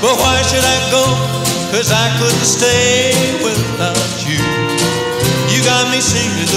But why should I go? 'Cause I couldn't stay without you. You got me singing